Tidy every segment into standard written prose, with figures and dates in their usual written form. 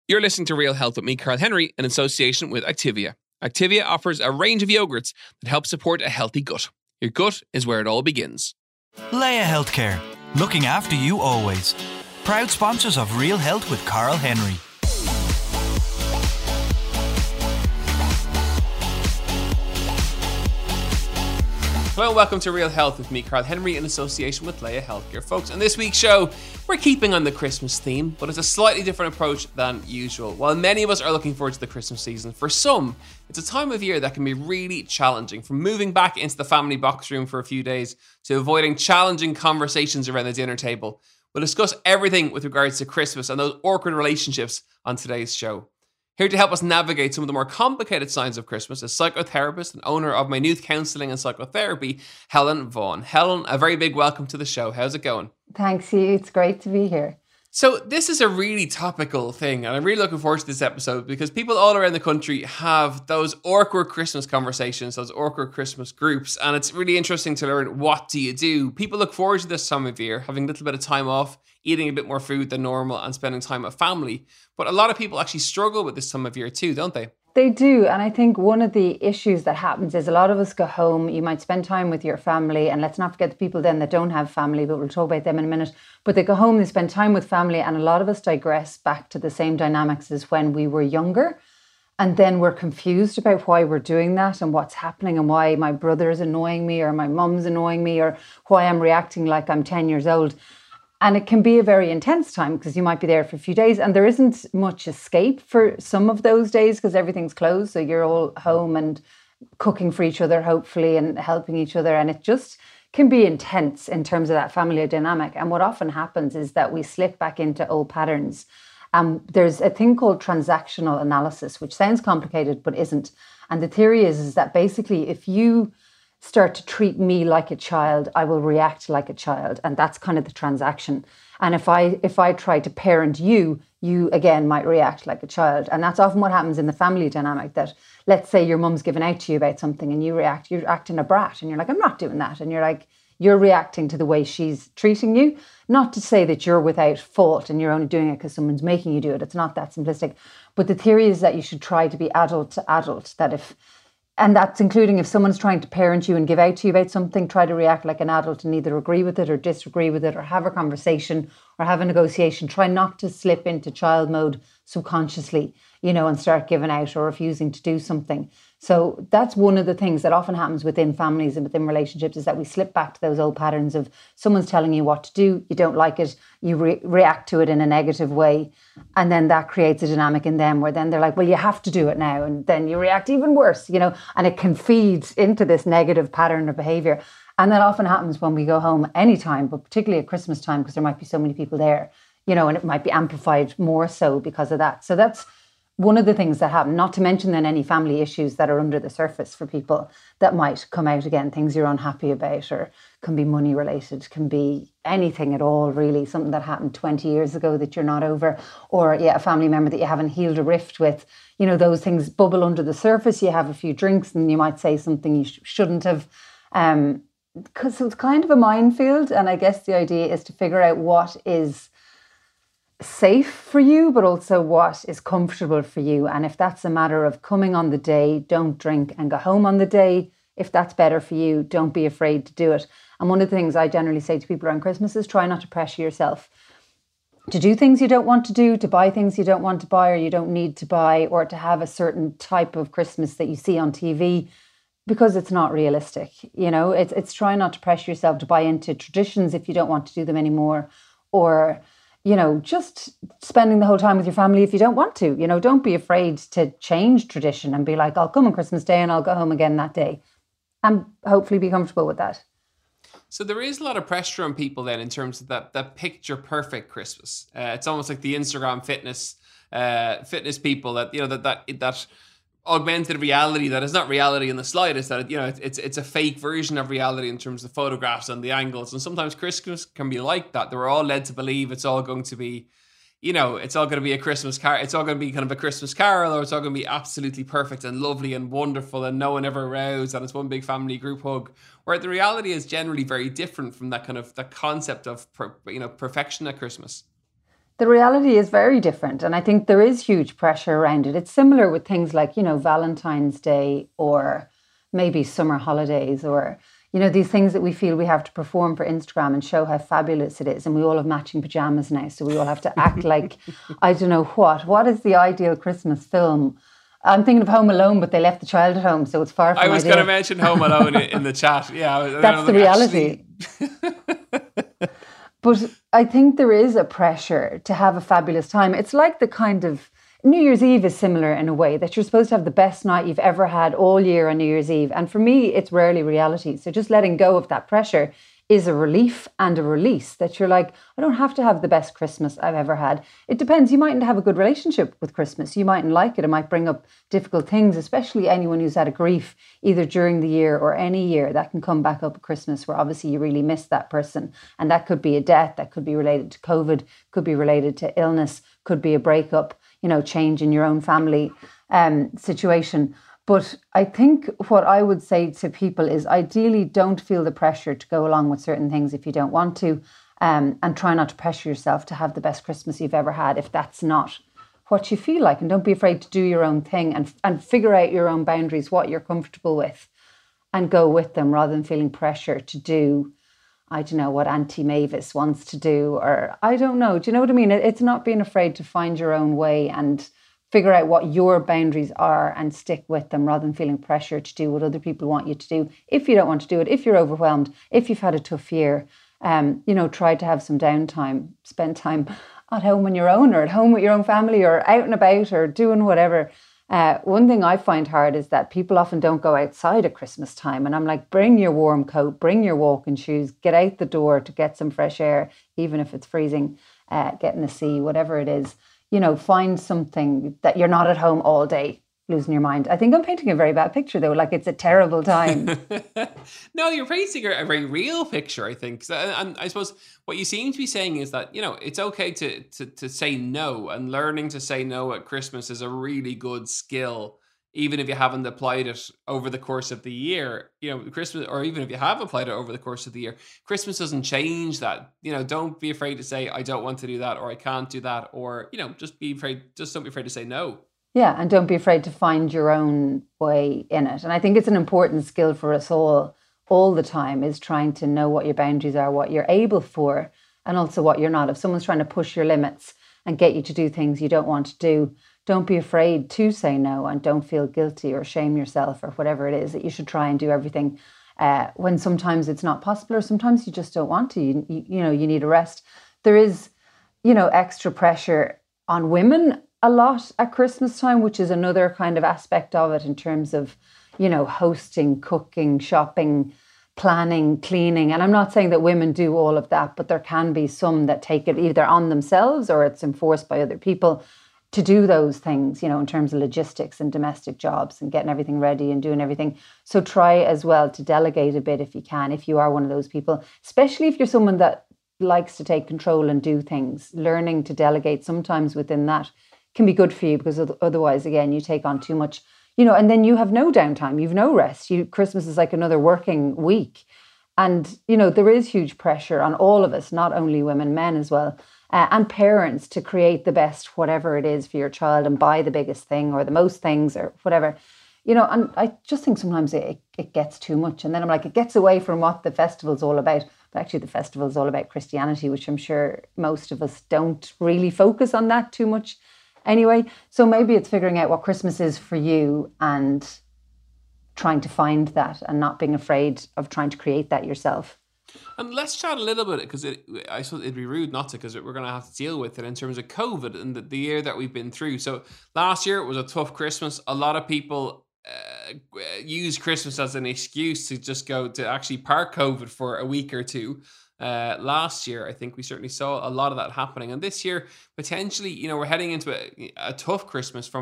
You're listening to Real Health with me, Carl Henry, in association with Activia. Activia offers a range of yogurts that help support a healthy gut. Your gut is where it all begins. Leia Healthcare, looking after you always. Proud sponsors of Real Health with Carl Henry. Hello and welcome to Real Health with me, Carl Henry, in association with Leia Healthcare. Folks, on this week's show, we're keeping on the Christmas theme, but it's a slightly different approach than usual. While many of us are looking forward to the Christmas season, for some, it's a time of year that can be really challenging. From moving back into the family box room for a few days to avoiding challenging conversations around the dinner table. We'll discuss everything with regards to Christmas and those awkward relationships on today's show. Here to help us navigate some of the more complicated signs of Christmas is psychotherapist and owner of Maynooth Counselling and Psychotherapy, Helen Vaughan. Helen, a very big welcome to the show. How's it going? Thanks, you. It's great to be here. So this is a really topical thing, and I'm really looking forward to this episode because people all around the country have those awkward Christmas conversations, those awkward Christmas groups, and it's really interesting to learn, what do you do? People look forward to this time of year, having a little bit of time off, eating a bit more food than normal, and spending time with family. But a lot of people actually struggle with this time of year too, don't they? They do. And I think one of the issues that happens is a lot of us go home, you might spend time with your family, and let's not forget the people then that don't have family, but we'll talk about them in a minute. But they go home, they spend time with family, and a lot of us digress back to the same dynamics as when we were younger. And then we're confused about why we're doing that and what's happening and why my brother's annoying me or my mum's annoying me or why I'm reacting like I'm 10 years old. And it can be a very intense time because you might be there for a few days and there isn't much escape for some of those days because everything's closed. So you're all home and cooking for each other, hopefully, and helping each other. And it just can be intense in terms of that family dynamic. And what often happens is that we slip back into old patterns. There's a thing called transactional analysis, which sounds complicated, but isn't. And the theory is that basically if you start to treat me like a child, I will react like a child. And that's kind of the transaction. And if I try to parent you, you again might react like a child. And that's often what happens in the family dynamic, that let's say your mum's given out to you about something and you're acting a brat and you're like, I'm not doing that. And you're like, you're reacting to the way she's treating you. Not to say that you're without fault and you're only doing it because someone's making you do it. It's not that simplistic. But the theory is that you should try to be adult to adult, and that's including if someone's trying to parent you and give out to you about something, try to react like an adult and either agree with it or disagree with it or have a conversation or have a negotiation. Try not to slip into child mode subconsciously, and start giving out or refusing to do something. So that's one of the things that often happens within families and within relationships, is that we slip back to those old patterns of someone's telling you what to do, you don't like it, you react to it in a negative way. And then that creates a dynamic in them where then they're like, well, you have to do it now. And then you react even worse, and it can feed into this negative pattern of behavior. And that often happens when we go home anytime, but particularly at Christmas time, because there might be so many people there, and it might be amplified more so because of that. So that's one of the things that happen, not to mention then any family issues that are under the surface for people that might come out again, things you're unhappy about, or can be money related, can be anything at all, really, something that happened 20 years ago that you're not over, or a family member that you haven't healed a rift with. Those things bubble under the surface. You have a few drinks and you might say something you shouldn't have, because it's kind of a minefield. And I guess the idea is to figure out what is safe for you, but also what is comfortable for you. And if that's a matter of coming on the day, don't drink, and go home on the day, if that's better for you, don't be afraid to do it. And one of the things I generally say to people around Christmas is try not to pressure yourself to do things you don't want to do, to buy things you don't want to buy or you don't need to buy, or to have a certain type of Christmas that you see on TV, because it's not realistic. It's try not to pressure yourself to buy into traditions if you don't want to do them anymore, or just spending the whole time with your family if you don't want to. Don't be afraid to change tradition and be like, I'll come on Christmas Day and I'll go home again that day, and hopefully be comfortable with that. So there is a lot of pressure on people then in terms of that picture perfect Christmas. It's almost like the Instagram fitness people that augmented reality that is not reality in the slightest. That it's a fake version of reality in terms of photographs and the angles. And sometimes Christmas can be like that. We're all led to believe it's all going to be, it's all going to be a Christmas carol. It's all going to be kind of a Christmas carol, or it's all going to be absolutely perfect and lovely and wonderful and no one ever rows and it's one big family group hug. Where the reality is generally very different from that concept of perfection at Christmas. The reality is very different. And I think there is huge pressure around it. It's similar with things like, Valentine's Day or maybe summer holidays or, these things that we feel we have to perform for Instagram and show how fabulous it is. And we all have matching pajamas now. So we all have to act like, I don't know what. What is the ideal Christmas film? I'm thinking of Home Alone, but they left the child at home. So it's far from I was going to mention Home Alone in the chat. Yeah. That's the reality. But I think there is a pressure to have a fabulous time. It's like the kind of New Year's Eve is similar in a way that you're supposed to have the best night you've ever had all year on New Year's Eve. And for me, it's rarely reality. So just letting go of that pressure is a relief and a release that you're like, I don't have to have the best Christmas I've ever had. It depends. You mightn't have a good relationship with Christmas. You mightn't like it. It might bring up difficult things, especially anyone who's had a grief either during the year or any year that can come back up at Christmas where obviously you really miss that person. And that could be a death, that could be related to COVID, could be related to illness, could be a breakup, change in your own family situation. But I think what I would say to people is ideally don't feel the pressure to go along with certain things if you don't want to, and try not to pressure yourself to have the best Christmas you've ever had if that's not what you feel like. And don't be afraid to do your own thing and figure out your own boundaries, what you're comfortable with, and go with them rather than feeling pressure to do, I don't know, what Auntie Mavis wants to do, or I don't know. Do you know what I mean? It's not being afraid to find your own way and figure out what your boundaries are and stick with them rather than feeling pressure to do what other people want you to do. If you don't want to do it, if you're overwhelmed, if you've had a tough year, try to have some downtime, spend time at home on your own or at home with your own family or out and about or doing whatever. One thing I find hard is that people often don't go outside at Christmas time. And I'm like, bring your warm coat, bring your walking shoes, get out the door to get some fresh air, even if it's freezing, get in the sea, whatever it is. Find something that you're not at home all day losing your mind. I think I'm painting a very bad picture though, like it's a terrible time. No, you're painting a very real picture, I think. And I suppose what you seem to be saying is that, it's okay to say no, and learning to say no at Christmas is a really good skill, even if you haven't applied it over the course of the year. Christmas, or even if you have applied it over the course of the year, Christmas doesn't change that. Don't be afraid to say, I don't want to do that, or I can't do that, or, just don't be afraid to say no. Yeah, and don't be afraid to find your own way in it. And I think it's an important skill for us all the time, is trying to know what your boundaries are, what you're able for, and also what you're not. If someone's trying to push your limits and get you to do things you don't want to do, don't be afraid to say no, and don't feel guilty or shame yourself or whatever it is that you should try and do everything when sometimes it's not possible, or sometimes you just don't want to. You need a rest. There is, extra pressure on women a lot at Christmas time, which is another kind of aspect of it in terms of, hosting, cooking, shopping, planning, cleaning. And I'm not saying that women do all of that, but there can be some that take it either on themselves or it's enforced by other people to do those things, in terms of logistics and domestic jobs and getting everything ready and doing everything. So try as well to delegate a bit if you can, if you are one of those people, especially if you're someone that likes to take control and do things. Learning to delegate sometimes within that can be good for you, because otherwise, again, you take on too much, and then you have no downtime, you've no rest. Christmas is like another working week. And, there is huge pressure on all of us, not only women, men as well, and parents, to create the best, whatever it is for your child, and buy the biggest thing or the most things or whatever. And I just think sometimes it gets too much. And then I'm like, it gets away from what the festival's all about. But actually the festival's all about Christianity, which I'm sure most of us don't really focus on that too much anyway. So maybe it's figuring out what Christmas is for you and trying to find that, and not being afraid of trying to create that yourself. And let's chat a little bit, because I suppose it'd be rude not to, because we're going to have to deal with it in terms of COVID and the year that we've been through. So last year it was a tough Christmas. A lot of people use Christmas as an excuse to just go to actually park COVID for a week or two. Last year, I think we certainly saw a lot of that happening, and this year potentially, we're heading into a tough Christmas from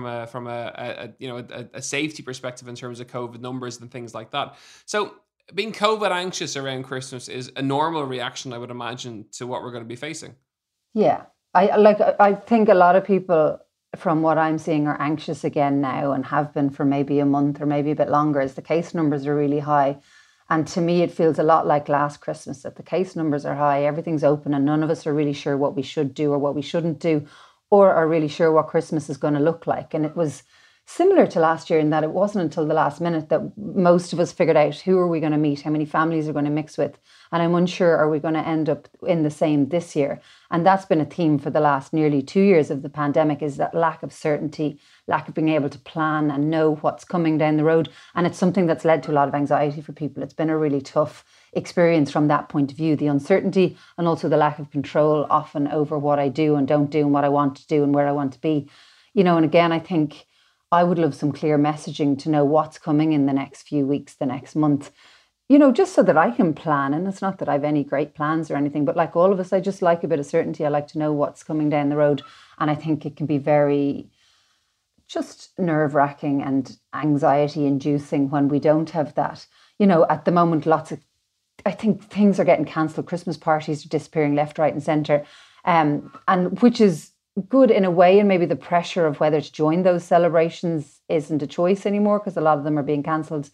a safety perspective in terms of COVID numbers and things like that. So being COVID anxious around Christmas is a normal reaction, I would imagine, to what we're going to be facing. Yeah, I think a lot of people, from what I'm seeing, are anxious again now, and have been for maybe a month or maybe a bit longer, as the case numbers are really high. And to me, it feels a lot like last Christmas, that the case numbers are high, everything's open, and none of us are really sure what we should do or what we shouldn't do, or are really sure what Christmas is going to look like. And it was similar to last year in that it wasn't until the last minute that most of us figured out who are we going to meet, how many families are going to mix with. And I'm unsure, are we going to end up in the same this year? And that's been a theme for the last nearly 2 years of the pandemic, is that lack of certainty, lack of being able to plan and know what's coming down the road. And it's something that's led to a lot of anxiety for people. It's been a really tough experience from that point of view, the uncertainty and also the lack of control often over what I do and don't do and what I want to do and where I want to be. And again, I think I would love some clear messaging to know what's coming in the next few weeks, the next month, just so that I can plan. And it's not that I have any great plans or anything, but like all of us, I just like a bit of certainty. I like to know what's coming down the road. And I think it can be very just nerve-wracking and anxiety-inducing when we don't have that. At the moment, I think things are getting cancelled. Christmas parties are disappearing left, right and centre. And which is good in a way, and maybe the pressure of whether to join those celebrations isn't a choice anymore because a lot of them are being cancelled.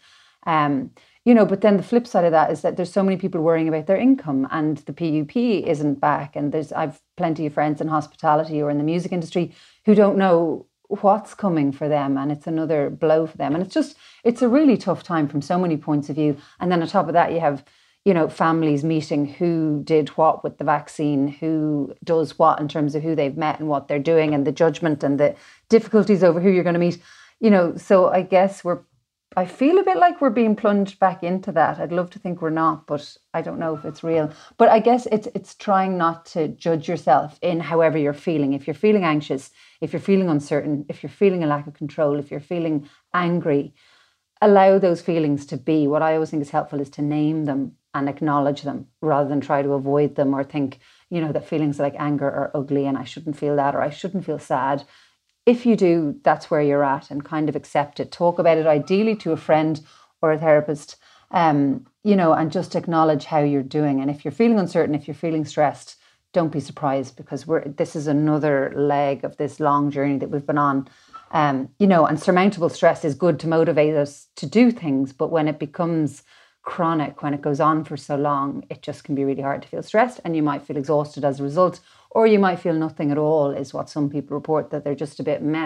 But then the flip side of that is that there's so many people worrying about their income, and the PUP isn't back. And I've plenty of friends in hospitality or in the music industry who don't know what's coming for them, and it's another blow for them. And it's a really tough time from so many points of view. And then on top of that, you have families meeting who did what with the vaccine, who does what in terms of who they've met and what they're doing, and the judgment and the difficulties over who you're going to meet. So I guess I feel a bit like we're being plunged back into that. I'd love to think we're not, but I don't know if it's real. But I guess it's trying not to judge yourself in however you're feeling. If you're feeling anxious, if you're feeling uncertain, if you're feeling a lack of control, if you're feeling angry, allow those feelings to be. What I always think is helpful is to name them and acknowledge them rather than try to avoid them or think, that feelings like anger are ugly and I shouldn't feel that or I shouldn't feel sad. If you do, that's where you're at, and kind of accept it. Talk about it ideally to a friend or a therapist, and just acknowledge how you're doing. And if you're feeling uncertain, if you're feeling stressed, don't be surprised, because this is another leg of this long journey that we've been on. And surmountable stress is good to motivate us to do things, but when it becomes chronic, when it goes on for so long, it just can be really hard to feel stressed, and you might feel exhausted as a result, or you might feel nothing at all, is what some people report, that they're just a bit meh.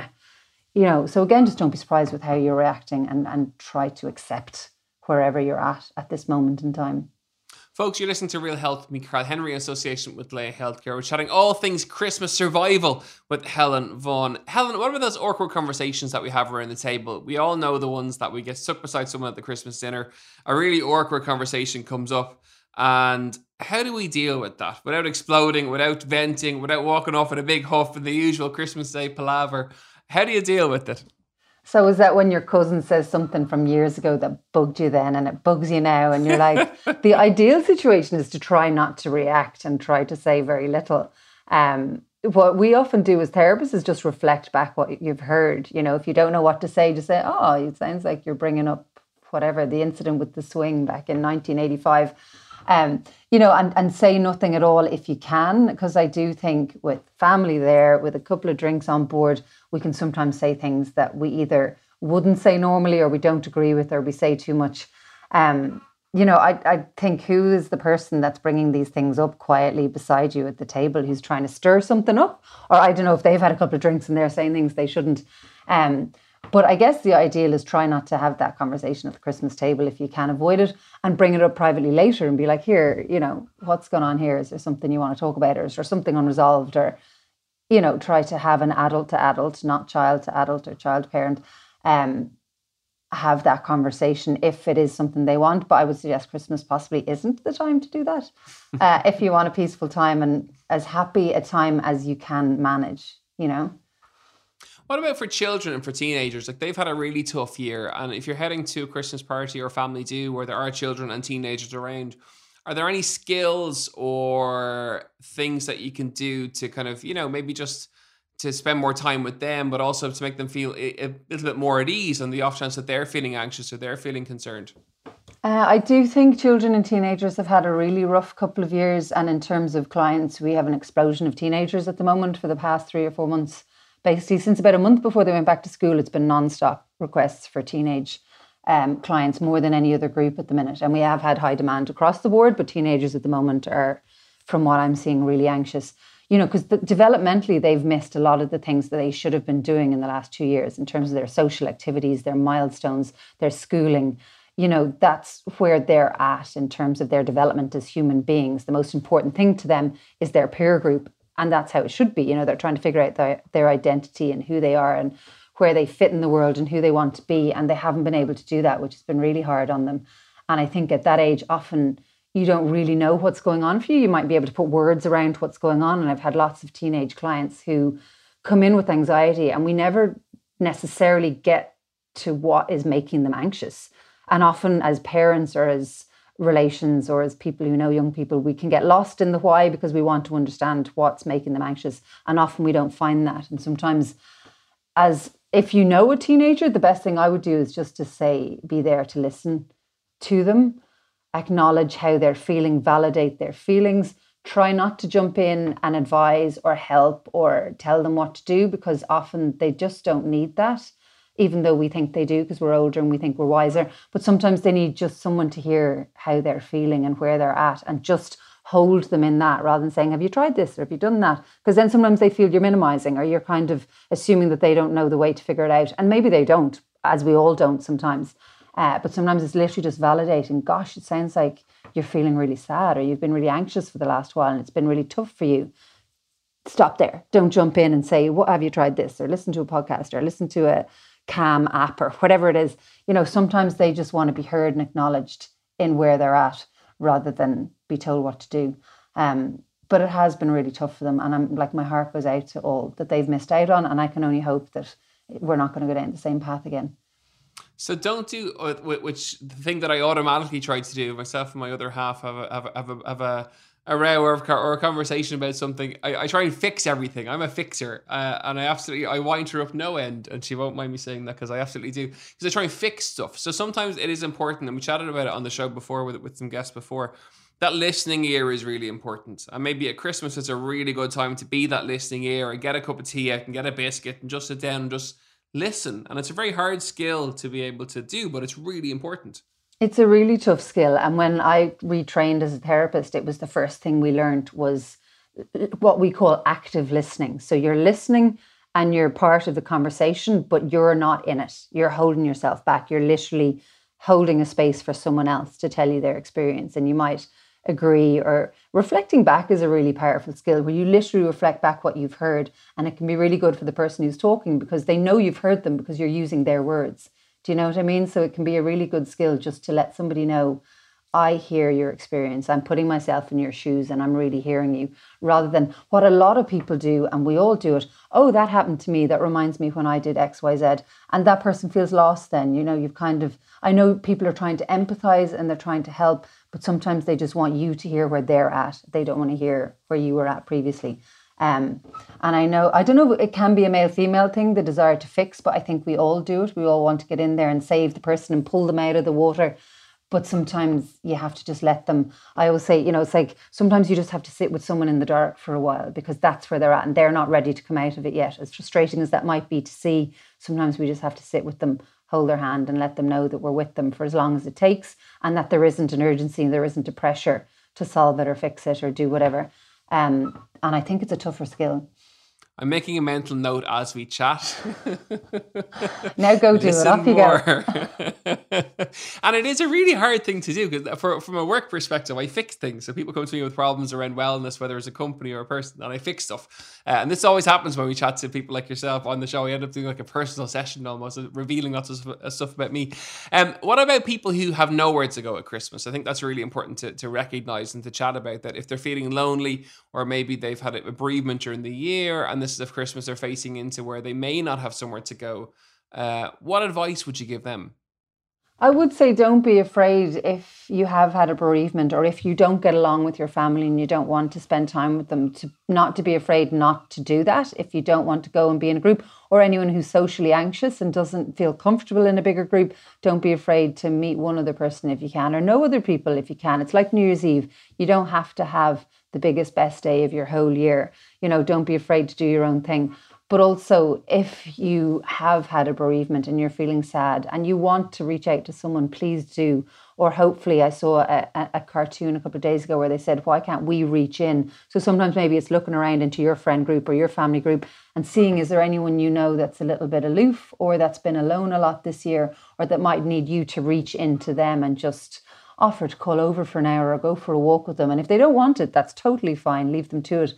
So again, just don't be surprised with how you're reacting, and try to accept wherever you're at this moment in time. Folks, you're listening to Real Health with me, Carl Henry, in association with Laya Healthcare. We're chatting all things Christmas survival with Helen Vaughan. Helen, what about those awkward conversations that we have around the table? We all know the ones that we get stuck beside someone at the Christmas dinner. A really awkward conversation comes up. And how do we deal with that without exploding, without venting, without walking off in a big huff in the usual Christmas Day palaver? How do you deal with it? So is that when your cousin says something from years ago that bugged you then and it bugs you now, and you're like, the ideal situation is to try not to react and try to say very little. What we often do as therapists is just reflect back what you've heard. If you don't know what to say, just say, oh, it sounds like you're bringing up whatever, the incident with the swing back in 1985. And say nothing at all if you can, because I do think with family there, with a couple of drinks on board, we can sometimes say things that we either wouldn't say normally, or we don't agree with, or we say too much. I think, who is the person that's bringing these things up quietly beside you at the table, who's trying to stir something up? Or I don't know if they've had a couple of drinks and they're saying things they shouldn't. But I guess the ideal is try not to have that conversation at the Christmas table if you can avoid it, and bring it up privately later and be like, here, what's going on here? Is there something you want to talk about? Or is there something unresolved? Or, try to have an adult to adult, not child to adult or child parent, have that conversation if it is something they want. But I would suggest Christmas possibly isn't the time to do that. If you want a peaceful time and as happy a time as you can manage, What about for children and for teenagers? Like, they've had a really tough year. And if you're heading to a Christmas party or family do where there are children and teenagers around, are there any skills or things that you can do to kind of, maybe just to spend more time with them, but also to make them feel a little bit more at ease on the off chance that they're feeling anxious or they're feeling concerned? I do think children and teenagers have had a really rough couple of years. And in terms of clients, we have an explosion of teenagers at the moment for the past 3 or 4 months. Basically, since about a month before they went back to school, it's been non-stop requests for teenage clients more than any other group at the minute. And we have had high demand across the board, but teenagers at the moment are, from what I'm seeing, really anxious. Because developmentally, they've missed a lot of the things that they should have been doing in the last 2 years in terms of their social activities, their milestones, their schooling. That's where they're at in terms of their development as human beings. The most important thing to them is their peer group. And that's how it should be. They're trying to figure out their identity and who they are and where they fit in the world and who they want to be. And they haven't been able to do that, which has been really hard on them. And I think at that age, often you don't really know what's going on for you. You might be able to put words around what's going on. And I've had lots of teenage clients who come in with anxiety and we never necessarily get to what is making them anxious. And often as parents or as relations or as people who know young people, we can get lost in the why because we want to understand what's making them anxious. And often we don't find that. And sometimes if you know a teenager, the best thing I would do is just to say, be there to listen to them, acknowledge how they're feeling, validate their feelings, try not to jump in and advise or help or tell them what to do because often they just don't need that. Even though we think they do because we're older and we think we're wiser. But sometimes they need just someone to hear how they're feeling and where they're at and just hold them in that rather than saying, have you tried this or have you done that? Because then sometimes they feel you're minimizing or you're kind of assuming that they don't know the way to figure it out. And maybe they don't, as we all don't sometimes. But sometimes it's literally just validating, gosh, it sounds like you're feeling really sad or you've been really anxious for the last while and it's been really tough for you. Stop there. Don't jump in and say, what have you tried this? Or listen to a podcast or listen to a Calm app or whatever it is. Sometimes they just want to be heard and acknowledged in where they're at rather than be told what to do. But it has been really tough for them. And I'm like, my heart goes out to all that they've missed out on. And I can only hope that we're not going to go down the same path again. So don't do, which the thing that I automatically tried to do, myself and my other half have a row or a conversation about something. I try and fix everything. I'm a fixer, and I wind her up no end, and she won't mind me saying that because I absolutely do. Because I try and fix stuff. So sometimes it is important, and we chatted about it on the show before with some guests before. That listening ear is really important, and maybe at Christmas it's a really good time to be that listening ear and get a cup of tea out and get a biscuit and just sit down and just listen. And it's a very hard skill to be able to do, but it's really important. It's a really tough skill. And when I retrained as a therapist, it was the first thing we learned was what we call active listening. So you're listening and you're part of the conversation, but you're not in it. You're holding yourself back. You're literally holding a space for someone else to tell you their experience. And you might agree, or reflecting back is a really powerful skill where you literally reflect back what you've heard. And it can be really good for the person who's talking because they know you've heard them because you're using their words. Do you know what I mean? So it can be a really good skill just to let somebody know, I hear your experience. I'm putting myself in your shoes and I'm really hearing you, rather than what a lot of people do, and we all do it. Oh, that happened to me. That reminds me when I did X, Y, Z. And that person feels lost then. I know people are trying to empathize and they're trying to help, but sometimes they just want you to hear where they're at. They don't want to hear where you were at previously. And I don't know, it can be a male-female thing, the desire to fix, but I think we all do it. We all want to get in there and save the person and pull them out of the water. But sometimes you have to just let them. I always say, it's like sometimes you just have to sit with someone in the dark for a while because that's where they're at and they're not ready to come out of it yet. As frustrating as that might be to see, sometimes we just have to sit with them, hold their hand and let them know that we're with them for as long as it takes and that there isn't an urgency and there isn't a pressure to solve it or fix it or do whatever. And I think it's a tougher skill. I'm making a mental note as we chat. Now go do it. Off you go. And it is a really hard thing to do because from a work perspective, I fix things. So people come to me with problems around wellness, whether it's a company or a person, and I fix stuff. And this always happens when we chat to people like yourself on the show. We end up doing like a personal session almost, revealing lots of stuff about me. What about people who have nowhere to go at Christmas? I think that's really important to recognize and to chat about that. If they're feeling lonely or maybe they've had a bereavement during the year and this is of Christmas they're facing into where they may not have somewhere to go, what advice would you give them? I would say don't be afraid if you have had a bereavement or if you don't get along with your family and you don't want to spend time with them, not to be afraid not to do that. If you don't want to go and be in a group, or anyone who's socially anxious and doesn't feel comfortable in a bigger group, don't be afraid to meet one other person if you can, or know other people if you can. It's like New Year's Eve. You don't have to have the biggest, best day of your whole year. Don't be afraid to do your own thing. But also, if you have had a bereavement and you're feeling sad and you want to reach out to someone, please do. Or hopefully, I saw a cartoon a couple of days ago where they said, why can't we reach in? So sometimes maybe it's looking around into your friend group or your family group and seeing, is there anyone you know that's a little bit aloof or that's been alone a lot this year, or that might need you to reach into them and just offer to call over for an hour or go for a walk with them. And if they don't want it, that's totally fine. Leave them to it.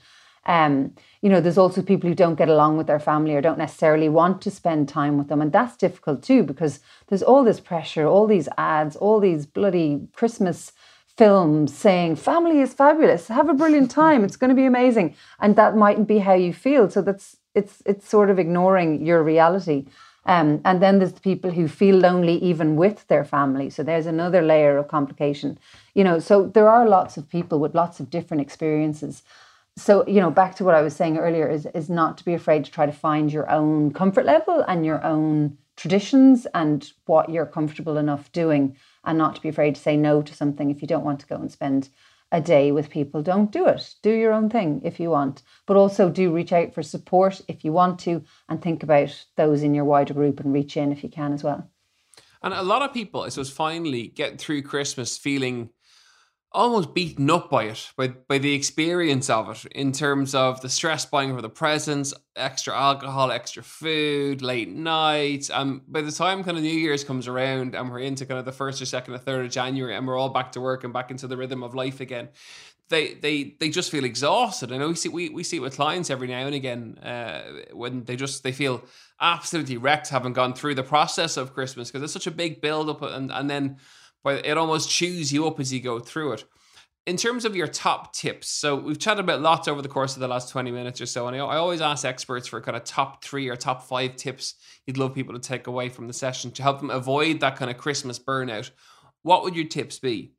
There's also people who don't get along with their family or don't necessarily want to spend time with them. And that's difficult too, because there's all this pressure, all these ads, all these bloody Christmas films saying family is fabulous, have a brilliant time, it's going to be amazing. And that mightn't be how you feel. So it's sort of ignoring your reality. And then there's the people who feel lonely even with their family. So there's another layer of complication. So there are lots of people with lots of different experiences. So, back to what I was saying earlier is not to be afraid to try to find your own comfort level and your own traditions and what you're comfortable enough doing, and not to be afraid to say no to something. If you don't want to go and spend a day with people, don't do it. Do your own thing if you want, but also do reach out for support if you want to, and think about those in your wider group and reach in if you can as well. And a lot of people, I suppose, finally get through Christmas feeling almost beaten up by it, by the experience of it, in terms of the stress buying for the presents, extra alcohol, extra food, late nights. By the time kind of New Year's comes around and we're into kind of the 1st or 2nd or 3rd of January and we're all back to work and back into the rhythm of life again, they just feel exhausted. I know we see it with clients every now and again when they feel absolutely wrecked, having gone through the process of Christmas, because it's such a big build up and then it almost chews you up as you go through it. In terms of your top tips, so we've chatted about lots over the course of the last 20 minutes or so, and I always ask experts for kind of top 3 or top 5 tips you'd love people to take away from the session to help them avoid that kind of Christmas burnout. What would your tips be?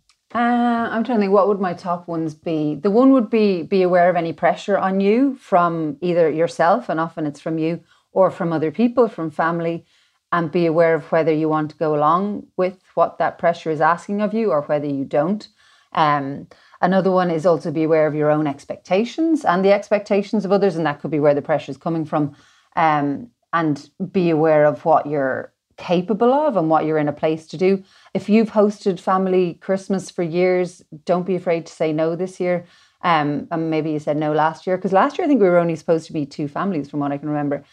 I'm trying to think, what would my top ones be? The one would be aware of any pressure on you from either yourself, and often it's from you, or from other people, from family. And be aware of whether you want to go along with what that pressure is asking of you or whether you don't. Another one is also be aware of your own expectations and the expectations of others, and that could be where the pressure is coming from. And be aware of what you're capable of and what you're in a place to do. If you've hosted family Christmas for years, don't be afraid to say no this year. And maybe you said no last year, because last year I think we were only supposed to be 2 families from what I can remember.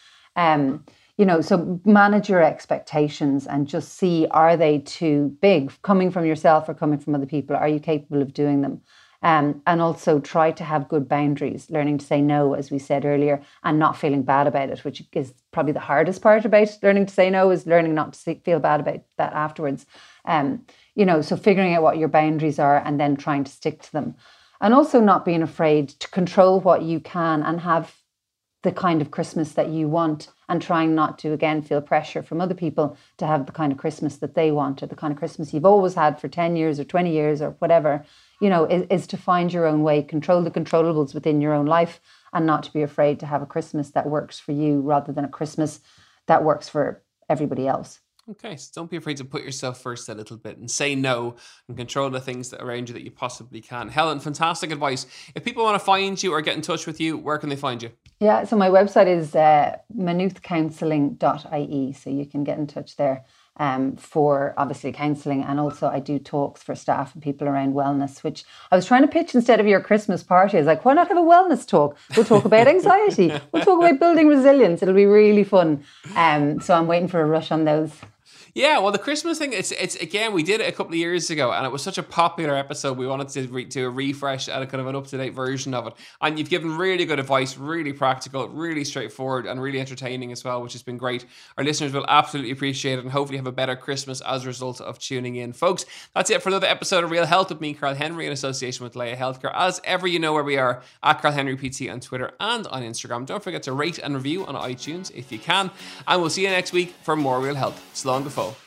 So manage your expectations and just see, are they too big, coming from yourself or coming from other people? Are you capable of doing them? And also try to have good boundaries, learning to say no, as we said earlier, and not feeling bad about it, which is probably the hardest part about learning to say no, is learning not to feel bad about that afterwards. So figuring out what your boundaries are and then trying to stick to them. And also not being afraid to control what you can and have the kind of Christmas that you want, and trying not to, again, feel pressure from other people to have the kind of Christmas that they want, or the kind of Christmas you've always had for 10 years or 20 years or whatever, is to find your own way, control the controllables within your own life, and not to be afraid to have a Christmas that works for you rather than a Christmas that works for everybody else. Okay, so don't be afraid to put yourself first a little bit and say no and control the things that around you that you possibly can. Helen, fantastic advice. If people want to find you or get in touch with you, where can they find you? Yeah, so my website is maynoothcounselling.ie, so you can get in touch there for obviously counselling, and also I do talks for staff and people around wellness, which I was trying to pitch instead of your Christmas party. I was like, why not have a wellness talk? We'll talk about anxiety. We'll talk about building resilience. It'll be really fun. So I'm waiting for a rush on those. Yeah, well, the Christmas thing, it's again, we did it a couple of years ago, and it was such a popular episode. We wanted to do a refresh and a kind of an up-to-date version of it. And you've given really good advice, really practical, really straightforward, and really entertaining as well, which has been great. Our listeners will absolutely appreciate it and hopefully have a better Christmas as a result of tuning in. Folks, that's it for another episode of Real Health with me, Carl Henry, in association with Leia Healthcare. As ever, you know where we are, at Carl Henry PT on Twitter and on Instagram. Don't forget to rate and review on iTunes if you can. And we'll see you next week for more Real Health. Slán go fóill.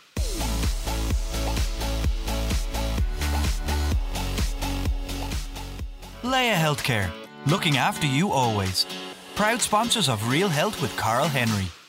Leia Healthcare, looking after you always. Proud sponsors of Real Health with Carl Henry.